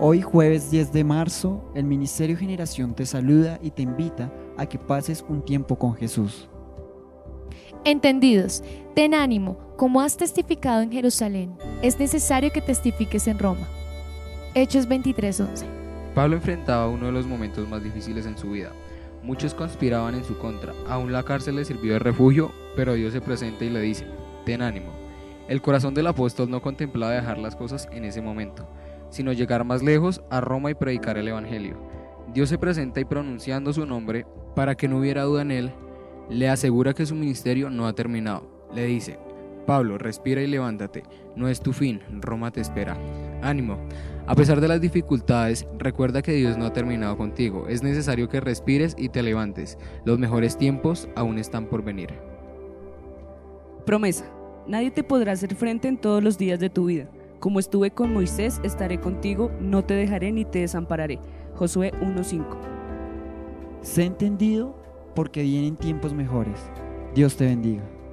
Hoy, jueves 10 de marzo, el Ministerio Generación te saluda y te invita a que pases un tiempo con Jesús. Entendidos, ten ánimo, como has testificado en Jerusalén, es necesario que testifiques en Roma. Hechos 23:11. Pablo enfrentaba uno de los momentos más difíciles en su vida. Muchos conspiraban en su contra, aún la cárcel le sirvió de refugio, pero Dios se presenta y le dice: ten ánimo. El corazón del apóstol no contemplaba dejar las cosas en ese momento, sino llegar más lejos, a Roma, y predicar el evangelio. Dios se presenta y, pronunciando su nombre, para que no hubiera duda en él, le asegura que su ministerio no ha terminado. Le dice: Pablo, respira y levántate, no es tu fin, Roma te espera. Ánimo. A pesar de las dificultades, recuerda que Dios no ha terminado contigo. Es necesario que respires y te levantes. Los mejores tiempos aún están por venir. Promesa: nadie te podrá hacer frente en todos los días de tu vida. Como estuve con Moisés, estaré contigo, no te dejaré ni te desampararé. Josué 1:5. Sé entendido porque vienen tiempos mejores. Dios te bendiga.